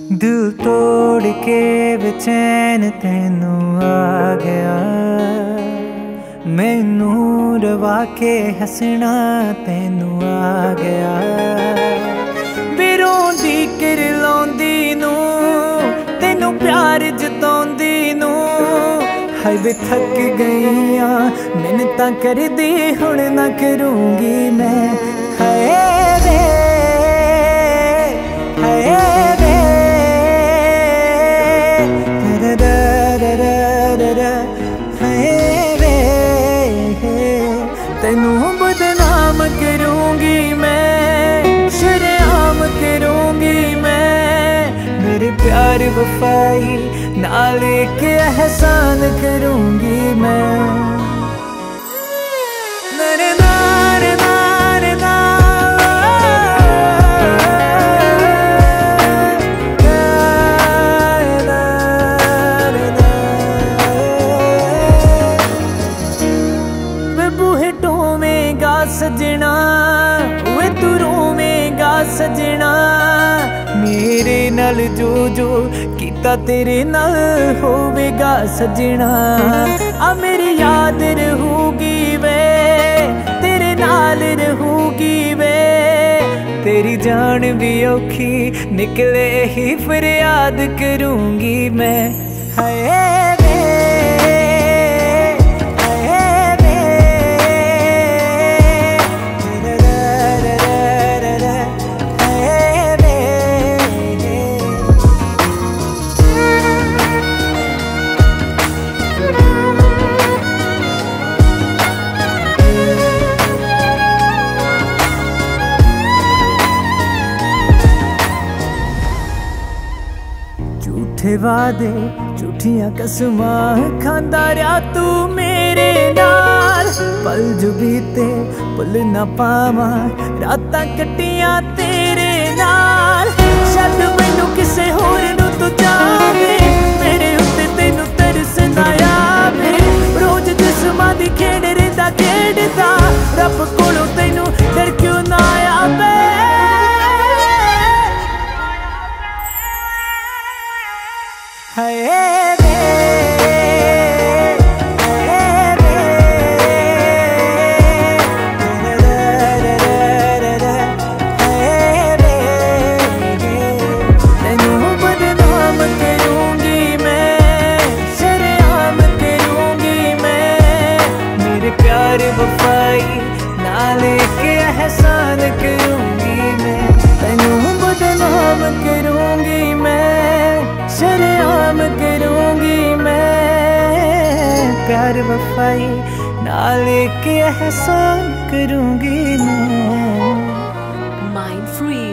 दिल तोड़ के बेचैन तेनू आ गया, मैनू रवा के हसना तेनू आ गया। बिरोंदी किरलाउंदी नू तेनू प्यार जताउंदी नू हाय वे थक गई आ मिन्नतां करदी हुण ना करूंगी मैं। हाय वे हाय वे तेनू बदनाम करूंगी मैं, शर्म करूंगी मैं। मेरे प्यार वफाई नाल के एहसान करूंगी मैं। मेरे नारे नारे बूहे टोवेगा सजना, वे तू रोवेगा सजना। मेरे नाल जो जो कीता तेरे नाल होवेगा सजना। आ मेरी याद रहूगी वे तेरे नाल रहूगी वे। तेरी जान भी औखी निकले ही फरियाद करूंगी मैं। हाय वे झूठे वादे झूठियां कसमां खांदा रहा तू मेरे नाल। पल जो बीते भुल ना पावां रातां कट्टियां तेरे नाल। छड्ड मैनू किसे होर नूं तू जावे, मेरे उत्ते तैनू तरसदा आवे। रोज जिस्मां दी खेड रहिंदा खेडदा, रब कोलों तैनू डर क्यों ना आवे। हाय वे तेनू बदनाम करूंगी मैं, शर्म करूंगी मैं। मेरे प्यार वफाई नाल के एहसान करूंगी मैं। तेनू बदनाम करूंगी मैं, शर्म करूंगी मैं। प्यार वफाई नाल के एहसान करूंगी मैं। Mind free